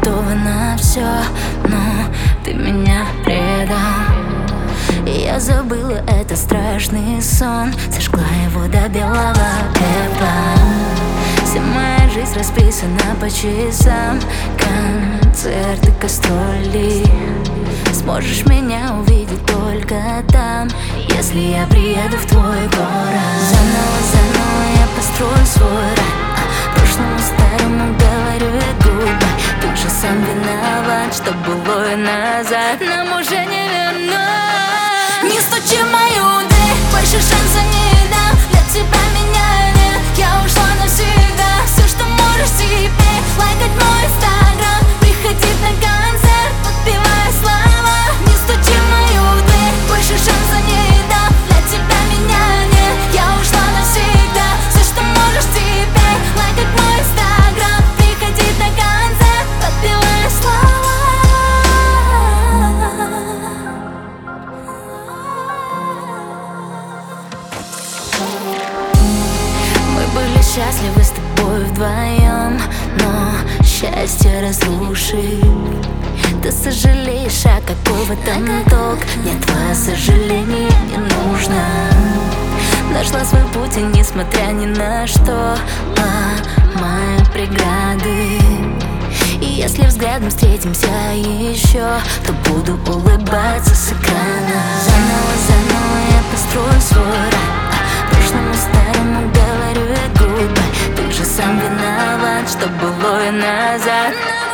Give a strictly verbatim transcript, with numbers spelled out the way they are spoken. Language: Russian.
готова на все, но ты меня предал. И я забыла этот страшный сон, сожгла его до белого пепла. Вся моя жизнь расписана по часам, концерты, гастроли. Сможешь меня увидеть только там, если я приеду в твой город. Заново, заново я построю свой рай, прошлому старому говорю я гудбай. Ты же сам виноват, что было назад нам уже не вернуть. Не стучи в мою дверь, больше шанса не дам. Для тебя меня нет, я ушла навсегда. Все, что можешь теперь, лайкать мой инстаграм, приходить на концерт, подпевая слова. Не стучи в мою дверь, больше шанса не дам. Для тебя меня нет, я ушла навсегда. Все, что можешь теперь, лайкать мой инстаграм, приходить на концерт, подпевая слова. Мы были счастливы с тобой вдвоем, но счастье разрушит. Ты сожалеешь, а какой в этом толк? Мне твое сожаление не нужно. Нашла свой путь и несмотря ни на что, ломаю преграды. И если взглядом встретимся еще, то буду улыбаться с экрана. Заново, заново я построю свой рай, прошлому старому говорю я гудбай. Ты же сам виноват, что было назад.